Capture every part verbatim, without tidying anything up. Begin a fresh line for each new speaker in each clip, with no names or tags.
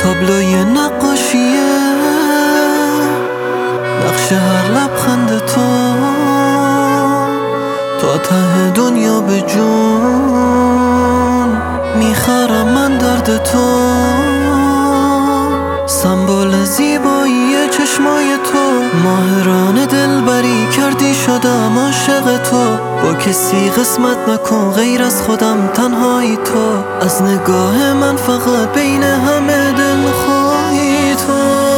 تابلوی نقاشیه، نقش هر لبخند تو تا ته دنیا به جون میخرم من درد تو. سمبل زیبایی چشمای تو، ماهرانه دلبری کردی شدم عاشق تو. با کسی قسمت نکن غیر از خودم، تنهایی تو. از نگاه من فقط بین همه دل خواهی تو.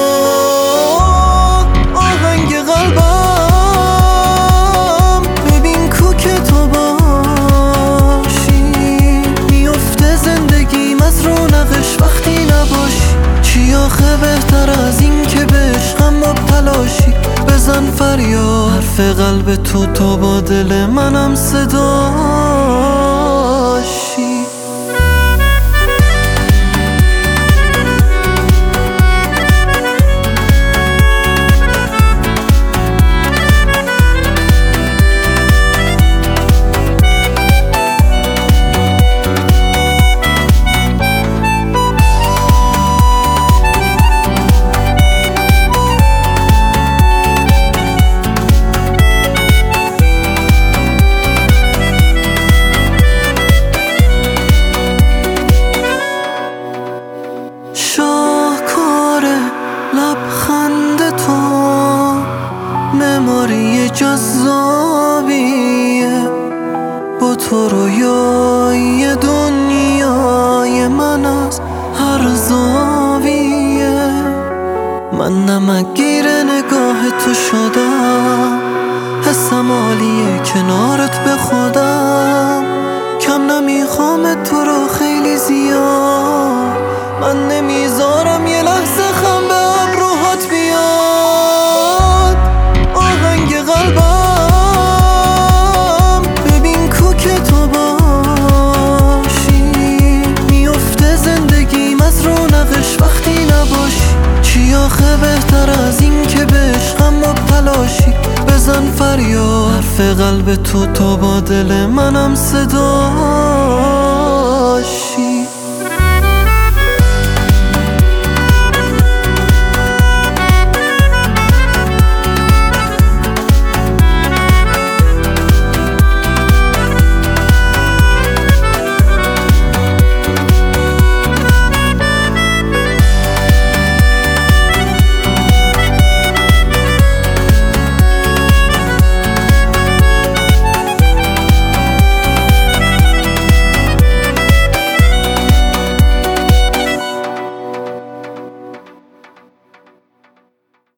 آهنگ قلبم ببین کو که تو باشی، میفته زندگیم از رونقش وقتی نباشی. چی آخه بهتر از این که به عشقم مبتلاشی؟ بزن فریاد، حرف قلب تو تا با دل منم صداشی. لبخند تو مموری جذابیه، با تو رویای دنیای من از هر زاویه. من نمکگیر نگاه تو شدم، حسم عالیه کنارت به خودم. کم نمیخوام تو رو خیلی زیاد، من نمیذارم یه لحظه خم به ابروهات بیاد. آهنگ قلبم ببین کو که تو باشی، میفته زندگیم از رونقش وقتی نباشی. چی آخه بهتر از این که به عشقم مبتلاشی؟ بزن فریاد، حرف قلب تو تا با دل منم صدا